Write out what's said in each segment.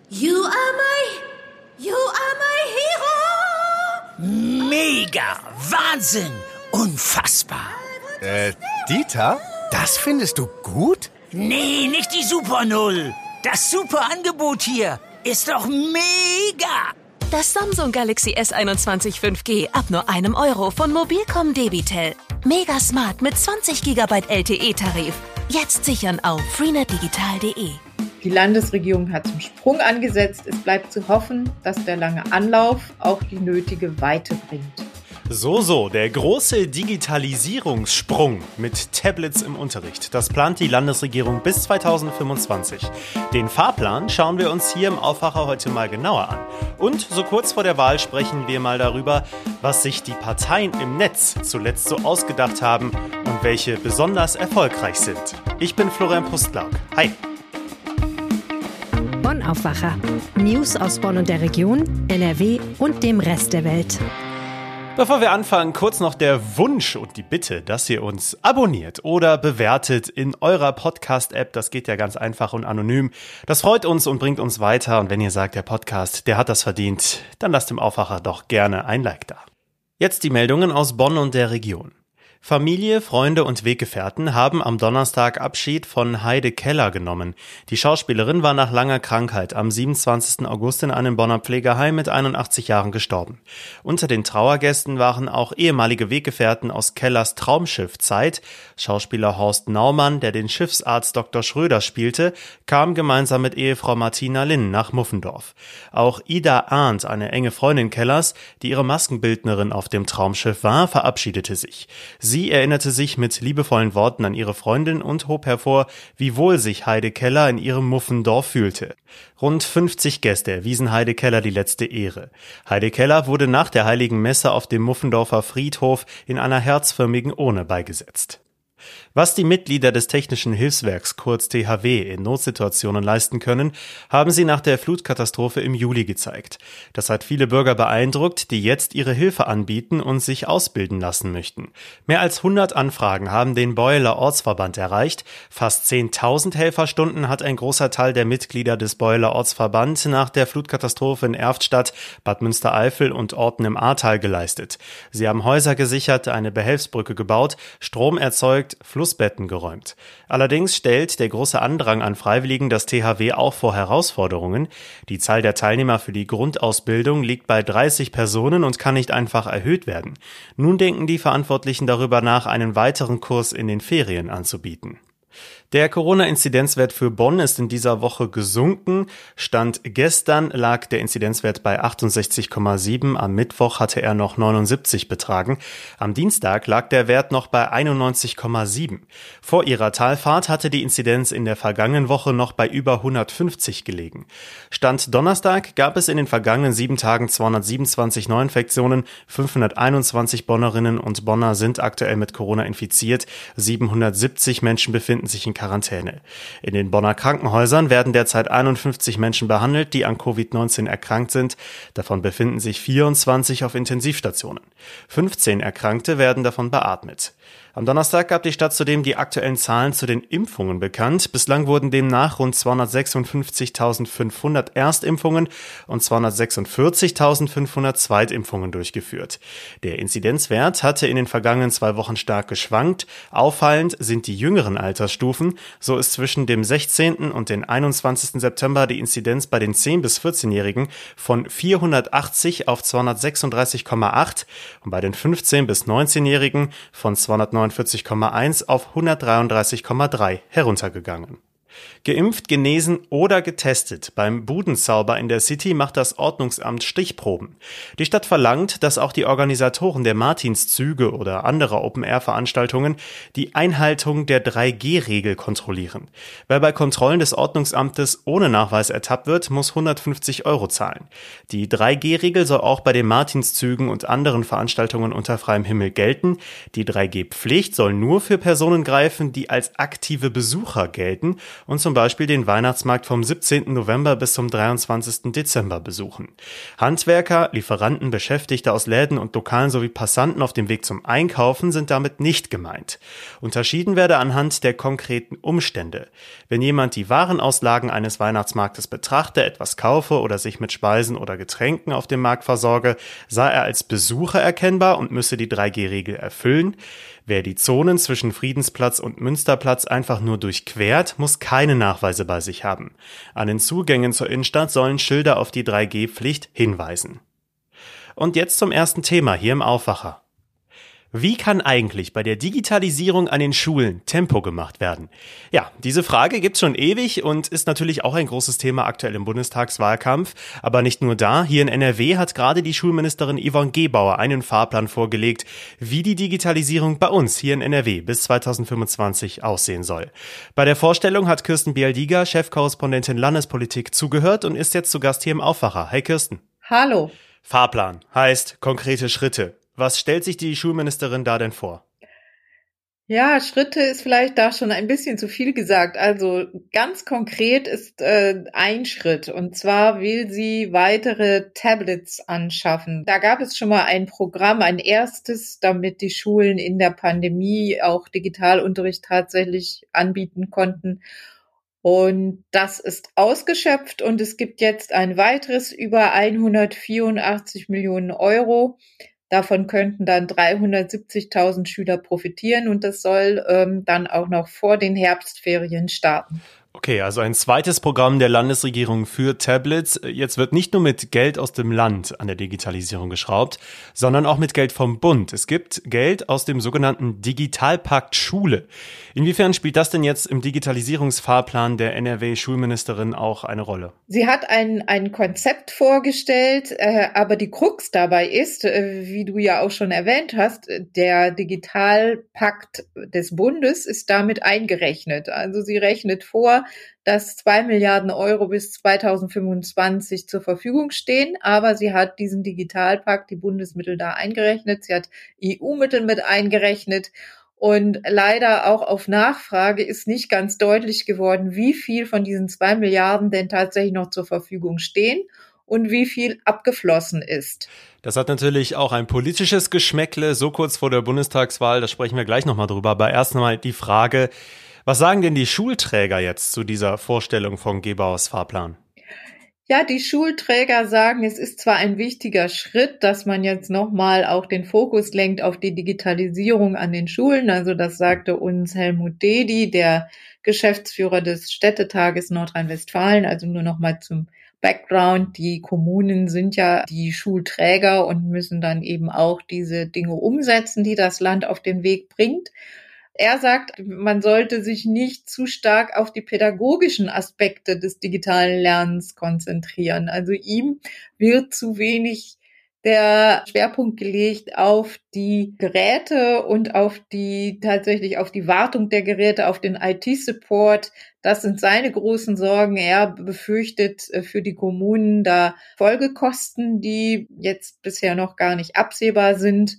You are my hero! Mega! Wahnsinn! Unfassbar! Dieter? Das findest du gut? Nee, nicht die Super Null. Das Super-Angebot hier ist doch mega! Das Samsung Galaxy S21 5G ab nur €1 von Mobilcom Debitel. Mega smart mit 20 GB LTE-Tarif. Jetzt sichern auf freenetdigital.de. Die Landesregierung hat zum Sprung angesetzt. Es bleibt zu hoffen, dass der lange Anlauf auch die nötige Weite bringt. So, der große Digitalisierungssprung mit Tablets im Unterricht. Das plant die Landesregierung bis 2025. Den Fahrplan schauen wir uns hier im Aufwacher heute mal genauer an. Und so kurz vor der Wahl sprechen wir mal darüber, was sich die Parteien im Netz zuletzt so ausgedacht haben und welche besonders erfolgreich sind. Ich bin Florian Pustlauk. Hi! Bonn Aufwacher. News aus Bonn und der Region, NRW und dem Rest der Welt. Bevor wir anfangen, kurz noch der Wunsch und die Bitte, dass ihr uns abonniert oder bewertet in eurer Podcast-App. Das geht ja ganz einfach und anonym. Das freut uns und bringt uns weiter. Und wenn ihr sagt, der Podcast, der hat das verdient, dann lasst dem Aufwacher doch gerne ein Like da. Jetzt die Meldungen aus Bonn und der Region. Familie, Freunde und Weggefährten haben am Donnerstag Abschied von Heide Keller genommen. Die Schauspielerin war nach langer Krankheit am 27. August in einem Bonner Pflegeheim mit 81 Jahren gestorben. Unter den Trauergästen waren auch ehemalige Weggefährten aus Kellers Traumschiff Zeit. Schauspieler Horst Naumann, der den Schiffsarzt Dr. Schröder spielte, kam gemeinsam mit Ehefrau Martina Linn nach Muffendorf. Auch Ida Arndt, eine enge Freundin Kellers, die ihre Maskenbildnerin auf dem Traumschiff war, verabschiedete sich. Sie erinnerte sich mit liebevollen Worten an ihre Freundin und hob hervor, wie wohl sich Heide Keller in ihrem Muffendorf fühlte. Rund 50 Gäste erwiesen Heide Keller die letzte Ehre. Heide Keller wurde nach der Heiligen Messe auf dem Muffendorfer Friedhof in einer herzförmigen Urne beigesetzt. Was die Mitglieder des Technischen Hilfswerks, kurz THW, in Notsituationen leisten können, haben sie nach der Flutkatastrophe im Juli gezeigt. Das hat viele Bürger beeindruckt, die jetzt ihre Hilfe anbieten und sich ausbilden lassen möchten. Mehr als 100 Anfragen haben den Beueler Ortsverband erreicht. Fast 10.000 Helferstunden hat ein großer Teil der Mitglieder des Beueler Ortsverband nach der Flutkatastrophe in Erftstadt, Bad Münstereifel und Orten im Ahrtal geleistet. Sie haben Häuser gesichert, eine Behelfsbrücke gebaut, Strom erzeugt, Flussbetten geräumt. Allerdings stellt der große Andrang an Freiwilligen das THW auch vor Herausforderungen. Die Zahl der Teilnehmer für die Grundausbildung liegt bei 30 Personen und kann nicht einfach erhöht werden. Nun denken die Verantwortlichen darüber nach, einen weiteren Kurs in den Ferien anzubieten. Der Corona-Inzidenzwert für Bonn ist in dieser Woche gesunken. Stand gestern lag der Inzidenzwert bei 68,7. Am Mittwoch hatte er noch 79 betragen. Am Dienstag lag der Wert noch bei 91,7. Vor ihrer Talfahrt hatte die Inzidenz in der vergangenen Woche noch bei über 150 gelegen. Stand Donnerstag gab es in den vergangenen 7 Tagen 227 Neuinfektionen. 521 Bonnerinnen und Bonner sind aktuell mit Corona infiziert. 770 Menschen befinden sich in Quarantäne. In den Bonner Krankenhäusern werden derzeit 51 Menschen behandelt, die an Covid-19 erkrankt sind. Davon befinden sich 24 auf Intensivstationen. 15 Erkrankte werden davon beatmet. Am Donnerstag gab die Stadt zudem die aktuellen Zahlen zu den Impfungen bekannt. Bislang wurden demnach rund 256.500 Erstimpfungen und 246.500 Zweitimpfungen durchgeführt. Der Inzidenzwert hatte in den vergangenen 2 Wochen stark geschwankt. Auffallend sind die jüngeren Altersstufen. So ist zwischen dem 16. und dem 21. September die Inzidenz bei den 10- bis 14-Jährigen von 480 auf 236,8 und bei den 15- bis 19-Jährigen von 249,1 auf 133,3 heruntergegangen. Geimpft, genesen oder getestet. Beim Budenzauber in der City macht das Ordnungsamt Stichproben. Die Stadt verlangt, dass auch die Organisatoren der Martinszüge oder anderer Open-Air-Veranstaltungen die Einhaltung der 3G-Regel kontrollieren. Wer bei Kontrollen des Ordnungsamtes ohne Nachweis ertappt wird, muss 150 € zahlen. Die 3G-Regel soll auch bei den Martinszügen und anderen Veranstaltungen unter freiem Himmel gelten. Die 3G-Pflicht soll nur für Personen greifen, die als aktive Besucher gelten und zum Beispiel den Weihnachtsmarkt vom 17. November bis zum 23. Dezember besuchen. Handwerker, Lieferanten, Beschäftigte aus Läden und Lokalen sowie Passanten auf dem Weg zum Einkaufen sind damit nicht gemeint. Unterschieden werde anhand der konkreten Umstände. Wenn jemand die Warenauslagen eines Weihnachtsmarktes betrachte, etwas kaufe oder sich mit Speisen oder Getränken auf dem Markt versorge, sei er als Besucher erkennbar und müsse die 3G-Regel erfüllen. Wer die Zonen zwischen Friedensplatz und Münsterplatz einfach nur durchquert, muss keine Nachweise bei sich haben. An den Zugängen zur Innenstadt sollen Schilder auf die 3G-Pflicht hinweisen. Und jetzt zum ersten Thema hier im Aufwacher. Wie kann eigentlich bei der Digitalisierung an den Schulen Tempo gemacht werden? Ja, diese Frage gibt's schon ewig und ist natürlich auch ein großes Thema aktuell im Bundestagswahlkampf. Aber nicht nur da, hier in NRW hat gerade die Schulministerin Yvonne Gebauer einen Fahrplan vorgelegt, wie die Digitalisierung bei uns hier in NRW bis 2025 aussehen soll. Bei der Vorstellung hat Kirsten Bialdiger, Chefkorrespondentin Landespolitik, zugehört und ist jetzt zu Gast hier im Aufwacher. Hi Kirsten. Hallo. Fahrplan heißt konkrete Schritte. Was stellt sich die Schulministerin da denn vor? Ja, Schritte ist vielleicht da schon ein bisschen zu viel gesagt. Also ganz konkret ist ein Schritt, und zwar will sie weitere Tablets anschaffen. Da gab es schon mal ein Programm, ein erstes, damit die Schulen in der Pandemie auch Digitalunterricht tatsächlich anbieten konnten. Und das ist ausgeschöpft und es gibt jetzt ein weiteres über 184 Millionen Euro. Davon könnten dann 370.000 Schüler profitieren und das soll dann auch noch vor den Herbstferien starten. Okay, also ein zweites Programm der Landesregierung für Tablets. Jetzt wird nicht nur mit Geld aus dem Land an der Digitalisierung geschraubt, sondern auch mit Geld vom Bund. Es gibt Geld aus dem sogenannten Digitalpakt Schule. Inwiefern spielt das denn jetzt im Digitalisierungsfahrplan der NRW-Schulministerin auch eine Rolle? Sie hat ein Konzept vorgestellt, aber die Krux dabei ist, wie du ja auch schon erwähnt hast, der Digitalpakt des Bundes ist damit eingerechnet. Also sie rechnet vor, dass 2 Milliarden Euro bis 2025 zur Verfügung stehen. Aber sie hat diesen Digitalpakt, die Bundesmittel da eingerechnet. Sie hat EU-Mittel mit eingerechnet. Und leider auch auf Nachfrage ist nicht ganz deutlich geworden, wie viel von diesen 2 Milliarden denn tatsächlich noch zur Verfügung stehen und wie viel abgeflossen ist. Das hat natürlich auch ein politisches Geschmäckle, so kurz vor der Bundestagswahl. Da sprechen wir gleich nochmal drüber. Aber erst einmal die Frage: Was sagen denn die Schulträger jetzt zu dieser Vorstellung von Gebauers Fahrplan? Ja, die Schulträger sagen, es ist zwar ein wichtiger Schritt, dass man jetzt nochmal auch den Fokus lenkt auf die Digitalisierung an den Schulen. Also das sagte uns Helmut Dedi, der Geschäftsführer des Städtetages Nordrhein-Westfalen. Also nur nochmal zum Background. Die Kommunen sind ja die Schulträger und müssen dann eben auch diese Dinge umsetzen, die das Land auf den Weg bringt. Er sagt, man sollte sich nicht zu stark auf die pädagogischen Aspekte des digitalen Lernens konzentrieren. Also ihm wird zu wenig der Schwerpunkt gelegt auf die Geräte und tatsächlich auf die Wartung der Geräte, auf den IT-Support. Das sind seine großen Sorgen. Er befürchtet für die Kommunen da Folgekosten, die jetzt bisher noch gar nicht absehbar sind.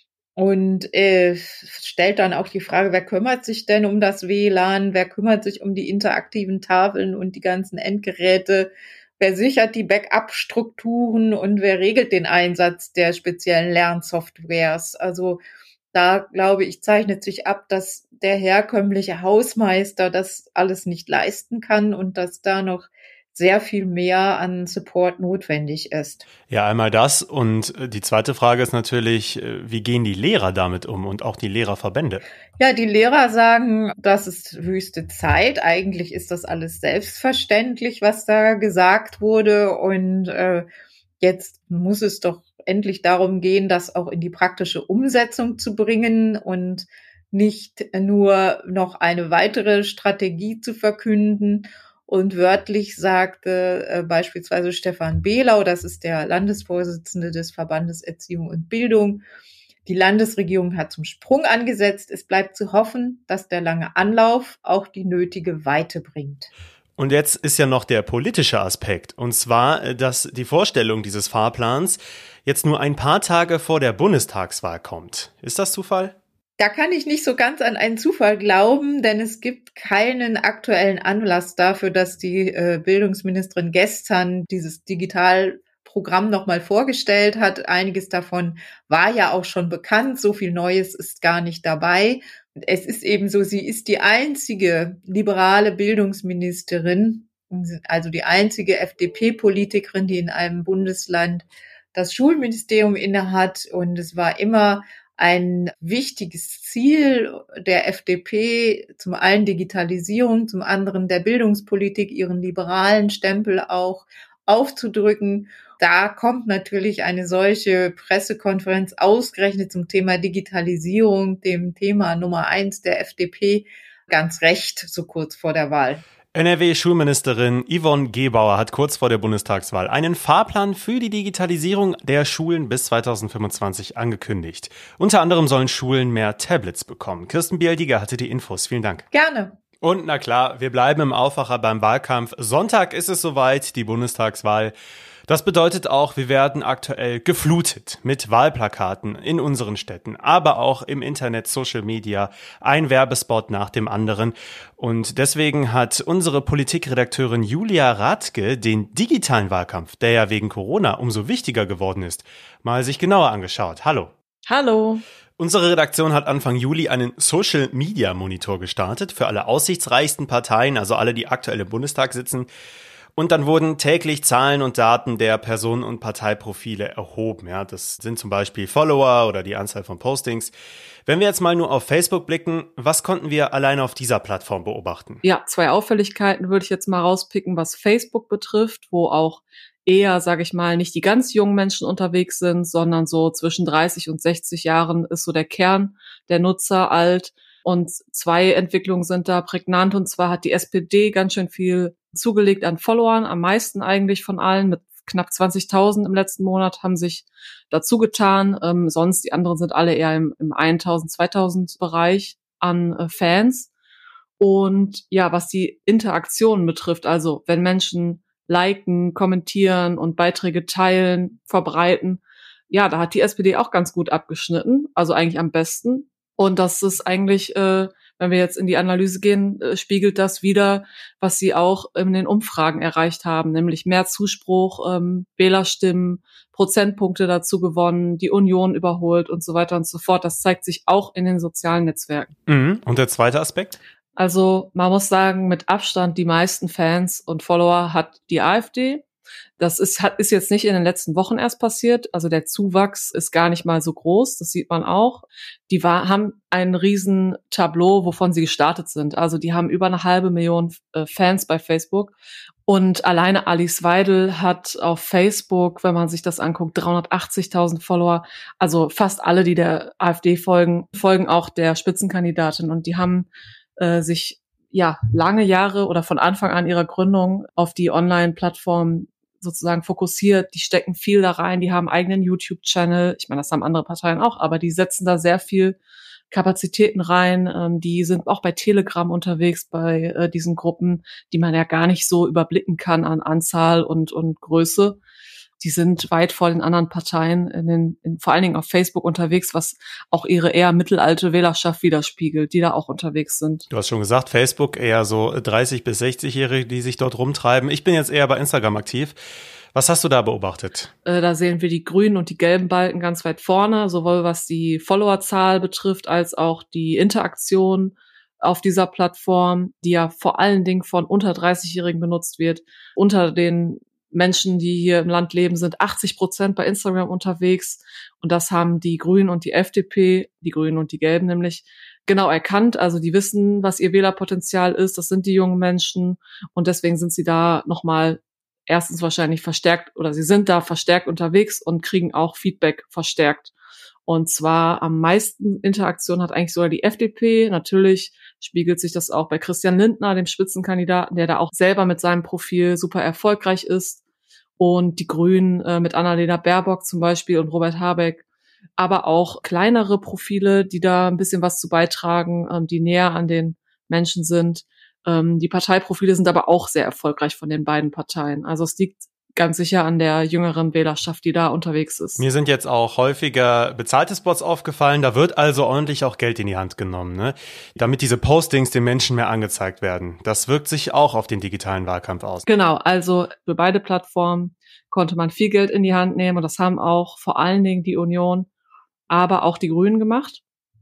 Und stellt dann auch die Frage, wer kümmert sich denn um das WLAN, wer kümmert sich um die interaktiven Tafeln und die ganzen Endgeräte, wer sichert die Backup-Strukturen und wer regelt den Einsatz der speziellen Lernsoftwares. Also da, glaube ich, zeichnet sich ab, dass der herkömmliche Hausmeister das alles nicht leisten kann und dass da noch sehr viel mehr an Support notwendig ist. Ja, einmal das. Und die zweite Frage ist natürlich, wie gehen die Lehrer damit um und auch die Lehrerverbände? Ja, die Lehrer sagen, das ist höchste Zeit. Eigentlich ist das alles selbstverständlich, was da gesagt wurde. Und jetzt muss es doch endlich darum gehen, das auch in die praktische Umsetzung zu bringen und nicht nur noch eine weitere Strategie zu verkünden. Und wörtlich sagte beispielsweise Stefan Behlau, das ist der Landesvorsitzende des Verbandes Erziehung und Bildung, die Landesregierung hat zum Sprung angesetzt. Es bleibt zu hoffen, dass der lange Anlauf auch die nötige Weite bringt. Und jetzt ist ja noch der politische Aspekt. Und zwar, dass die Vorstellung dieses Fahrplans jetzt nur ein paar Tage vor der Bundestagswahl kommt. Ist das Zufall? Da kann ich nicht so ganz an einen Zufall glauben, denn es gibt keinen aktuellen Anlass dafür, dass die Bildungsministerin gestern dieses Digitalprogramm nochmal vorgestellt hat. Einiges davon war ja auch schon bekannt. So viel Neues ist gar nicht dabei. Es ist eben so, sie ist die einzige liberale Bildungsministerin, also die einzige FDP-Politikerin, die in einem Bundesland das Schulministerium innehat. Und es war immer ein wichtiges Ziel der FDP, zum einen Digitalisierung, zum anderen der Bildungspolitik, ihren liberalen Stempel auch aufzudrücken. Da kommt natürlich eine solche Pressekonferenz ausgerechnet zum Thema Digitalisierung, dem Thema Nummer 1 der FDP, ganz recht, so kurz vor der Wahl. NRW-Schulministerin Yvonne Gebauer hat kurz vor der Bundestagswahl einen Fahrplan für die Digitalisierung der Schulen bis 2025 angekündigt. Unter anderem sollen Schulen mehr Tablets bekommen. Kirsten Bialdiger hatte die Infos. Vielen Dank. Gerne. Und na klar, wir bleiben im Aufwacher beim Wahlkampf. Sonntag ist es soweit, die Bundestagswahl. Das bedeutet auch, wir werden aktuell geflutet mit Wahlplakaten in unseren Städten, aber auch im Internet, Social Media, ein Werbespot nach dem anderen. Und deswegen hat unsere Politikredakteurin Julia Rathke den digitalen Wahlkampf, der ja wegen Corona umso wichtiger geworden ist, mal sich genauer angeschaut. Hallo. Hallo. Unsere Redaktion hat Anfang Juli einen Social-Media-Monitor gestartet für alle aussichtsreichsten Parteien, also alle, die aktuell im Bundestag sitzen. Und dann wurden täglich Zahlen und Daten der Personen- und Parteiprofile erhoben. Ja, das sind zum Beispiel Follower oder die Anzahl von Postings. Wenn wir jetzt mal nur auf Facebook blicken, was konnten wir alleine auf dieser Plattform beobachten? Ja, 2 Auffälligkeiten würde ich jetzt mal rauspicken, was Facebook betrifft, wo auch eher, sage ich mal, nicht die ganz jungen Menschen unterwegs sind, sondern so zwischen 30 und 60 Jahren ist so der Kern der Nutzer alt. Und 2 Entwicklungen sind da prägnant. Und zwar hat die SPD ganz schön viel zugelegt an Followern, am meisten eigentlich von allen, mit knapp 20.000 im letzten Monat haben sich dazu getan. Sonst die anderen sind alle eher im 1.000, 2.000 Bereich an Fans. Und ja, was die Interaktion betrifft, also wenn Menschen liken, kommentieren und Beiträge teilen, verbreiten, ja, da hat die SPD auch ganz gut abgeschnitten, also eigentlich am besten. Und das ist eigentlich, wenn wir jetzt in die Analyse gehen, spiegelt das wieder, was sie auch in den Umfragen erreicht haben, nämlich mehr Zuspruch, Wählerstimmen, Prozentpunkte dazu gewonnen, die Union überholt und so weiter und so fort. Das zeigt sich auch in den sozialen Netzwerken. Mhm. Und der zweite Aspekt? Also man muss sagen, mit Abstand die meisten Fans und Follower hat die AfD. Das ist jetzt nicht in den letzten Wochen erst passiert. Also der Zuwachs ist gar nicht mal so groß. Das sieht man auch. Die haben ein riesen Tableau, wovon sie gestartet sind. Also die haben über 500.000 Fans bei Facebook. Und alleine Alice Weidel hat auf Facebook, wenn man sich das anguckt, 380.000 Follower. Also fast alle, die der AfD folgen auch der Spitzenkandidatin. Und die haben sich ja lange Jahre oder von Anfang an ihrer Gründung auf die Online-Plattform sozusagen fokussiert. Die stecken viel da rein, die haben einen eigenen YouTube-Channel. Ich meine, das haben andere Parteien auch, aber die setzen da sehr viel Kapazitäten rein. Die sind auch bei Telegram unterwegs, bei diesen Gruppen, die man ja gar nicht so überblicken kann an Anzahl und Größe. Die sind weit vor den anderen Parteien, vor allen Dingen auf Facebook unterwegs, was auch ihre eher mittelalte Wählerschaft widerspiegelt, die da auch unterwegs sind. Du hast schon gesagt, Facebook eher so 30- bis 60-Jährige, die sich dort rumtreiben. Ich bin jetzt eher bei Instagram aktiv. Was hast du da beobachtet? Da sehen wir die grünen und die gelben Balken ganz weit vorne, sowohl was die Followerzahl betrifft, als auch die Interaktion auf dieser Plattform, die ja vor allen Dingen von unter 30-Jährigen benutzt wird. Unter den Menschen, die hier im Land leben, sind 80% bei Instagram unterwegs. Und das haben die Grünen und die FDP, die Grünen und die Gelben nämlich, genau erkannt. Also die wissen, was ihr Wählerpotenzial ist. Das sind die jungen Menschen. Und deswegen sind sie da nochmal erstens wahrscheinlich verstärkt, oder sie sind da verstärkt unterwegs und kriegen auch Feedback verstärkt. Und zwar am meisten Interaktion hat eigentlich sogar die FDP. Natürlich spiegelt sich das auch bei Christian Lindner, dem Spitzenkandidaten, der da auch selber mit seinem Profil super erfolgreich ist. Und die Grünen mit Annalena Baerbock zum Beispiel und Robert Habeck. Aber auch kleinere Profile, die da ein bisschen was zu beitragen, die näher an den Menschen sind. Die Parteiprofile sind aber auch sehr erfolgreich von den beiden Parteien. Also es liegt ganz sicher an der jüngeren Wählerschaft, die da unterwegs ist. Mir sind jetzt auch häufiger bezahlte Spots aufgefallen. Da wird also ordentlich auch Geld in die Hand genommen, ne? Damit diese Postings den Menschen mehr angezeigt werden. Das wirkt sich auch auf den digitalen Wahlkampf aus. Genau, also für beide Plattformen konnte man viel Geld in die Hand nehmen und das haben auch vor allen Dingen die Union, aber auch die Grünen gemacht.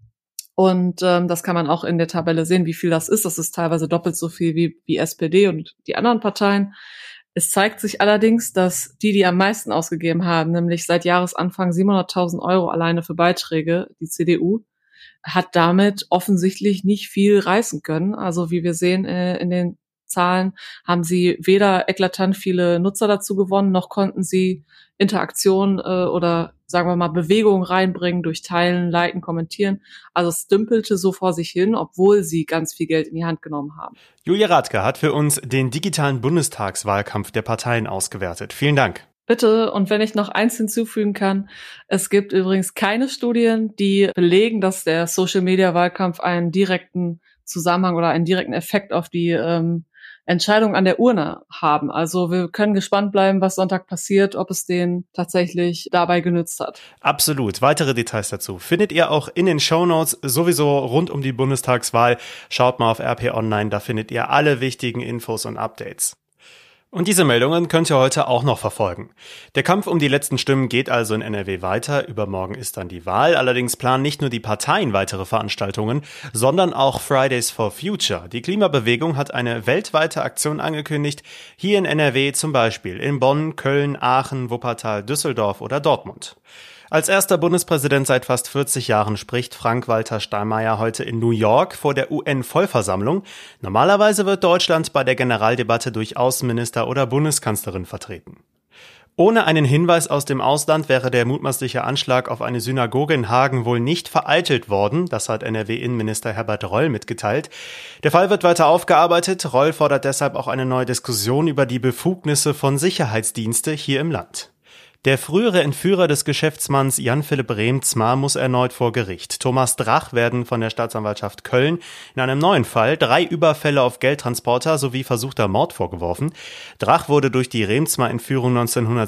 Und das kann man auch in der Tabelle sehen, wie viel das ist. Das ist teilweise doppelt so viel wie SPD und die anderen Parteien. Es zeigt sich allerdings, dass die am meisten ausgegeben haben, nämlich seit Jahresanfang 700.000 € alleine für Beiträge, die CDU, hat damit offensichtlich nicht viel reißen können. Also wie wir sehen in den Zahlen, haben sie weder eklatant viele Nutzer dazu gewonnen, noch konnten sie Interaktion oder sagen wir mal Bewegung reinbringen durch Teilen, Liken, Kommentieren. Also es dümpelte so vor sich hin, obwohl sie ganz viel Geld in die Hand genommen haben. Julia Radke hat für uns den digitalen Bundestagswahlkampf der Parteien ausgewertet. Vielen Dank. Bitte, und wenn ich noch eins hinzufügen kann, es gibt übrigens keine Studien, die belegen, dass der Social-Media-Wahlkampf einen direkten Zusammenhang oder einen direkten Effekt auf die Entscheidung an der Urne haben. Also wir können gespannt bleiben, was Sonntag passiert, ob es denen tatsächlich dabei genützt hat. Absolut. Weitere Details dazu findet ihr auch in den Shownotes, sowieso rund um die Bundestagswahl. Schaut mal auf RP Online, da findet ihr alle wichtigen Infos und Updates. Und diese Meldungen könnt ihr heute auch noch verfolgen. Der Kampf um die letzten Stimmen geht also in NRW weiter. Übermorgen ist dann die Wahl. Allerdings planen nicht nur die Parteien weitere Veranstaltungen, sondern auch Fridays for Future. Die Klimabewegung hat eine weltweite Aktion angekündigt. Hier in NRW zum Beispiel in Bonn, Köln, Aachen, Wuppertal, Düsseldorf oder Dortmund. Als erster Bundespräsident seit fast 40 Jahren spricht Frank-Walter Steinmeier heute in New York vor der UN-Vollversammlung. Normalerweise wird Deutschland bei der Generaldebatte durch Außenminister oder Bundeskanzlerin vertreten. Ohne einen Hinweis aus dem Ausland wäre der mutmaßliche Anschlag auf eine Synagoge in Hagen wohl nicht vereitelt worden. Das hat NRW-Innenminister Herbert Reul mitgeteilt. Der Fall wird weiter aufgearbeitet. Reul fordert deshalb auch eine neue Diskussion über die Befugnisse von Sicherheitsdienste hier im Land. Der frühere Entführer des Geschäftsmanns Jan-Philipp Reemtsma muss erneut vor Gericht. Thomas Drach werden von der Staatsanwaltschaft Köln in einem neuen Fall 3 Überfälle auf Geldtransporter sowie versuchter Mord vorgeworfen. Drach wurde durch die Reemtsma-Entführung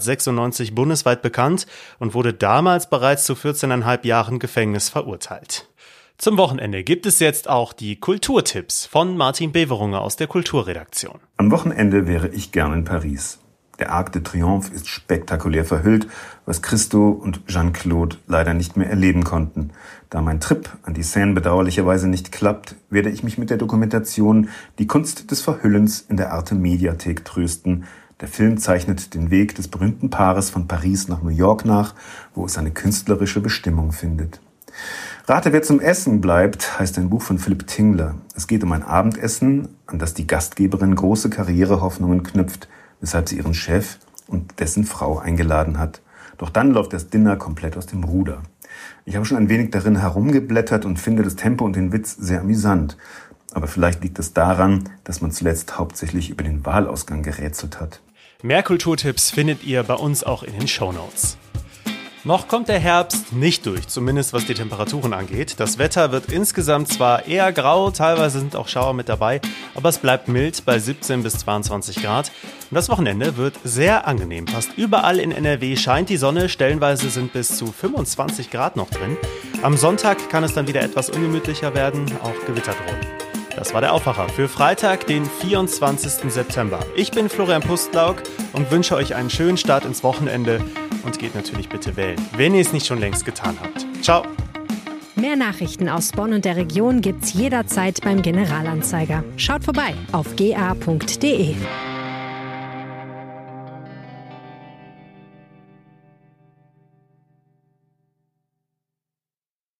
1996 bundesweit bekannt und wurde damals bereits zu 14,5 Jahren Gefängnis verurteilt. Zum Wochenende gibt es jetzt auch die Kulturtipps von Martin Beverunger aus der Kulturredaktion. Am Wochenende wäre ich gern in Paris. Der Arc de Triomphe ist spektakulär verhüllt, was Christo und Jeanne-Claude leider nicht mehr erleben konnten. Da mein Trip an die Seine bedauerlicherweise nicht klappt, werde ich mich mit der Dokumentation Die Kunst des Verhüllens in der Arte Mediathek trösten. Der Film zeichnet den Weg des berühmten Paares von Paris nach New York nach, wo es seine künstlerische Bestimmung findet. Rate, wer zum Essen bleibt, heißt ein Buch von Philipp Tingler. Es geht um ein Abendessen, an das die Gastgeberin große Karrierehoffnungen knüpft, weshalb sie ihren Chef und dessen Frau eingeladen hat. Doch dann läuft das Dinner komplett aus dem Ruder. Ich habe schon ein wenig darin herumgeblättert und finde das Tempo und den Witz sehr amüsant. Aber vielleicht liegt es daran, dass man zuletzt hauptsächlich über den Wahlausgang gerätselt hat. Mehr Kulturtipps findet ihr bei uns auch in den Shownotes. Noch kommt der Herbst nicht durch, zumindest was die Temperaturen angeht. Das Wetter wird insgesamt zwar eher grau, teilweise sind auch Schauer mit dabei, aber es bleibt mild bei 17 bis 22 Grad. Und das Wochenende wird sehr angenehm. Fast überall in NRW scheint die Sonne, stellenweise sind bis zu 25 Grad noch drin. Am Sonntag kann es dann wieder etwas ungemütlicher werden, auch Gewitter drohen. Das war der Aufwacher für Freitag, den 24. September. Ich bin Florian Pustlauk und wünsche euch einen schönen Start ins Wochenende und geht natürlich bitte wählen, wenn ihr es nicht schon längst getan habt. Ciao! Mehr Nachrichten aus Bonn und der Region gibt's jederzeit beim Generalanzeiger. Schaut vorbei auf ga.de.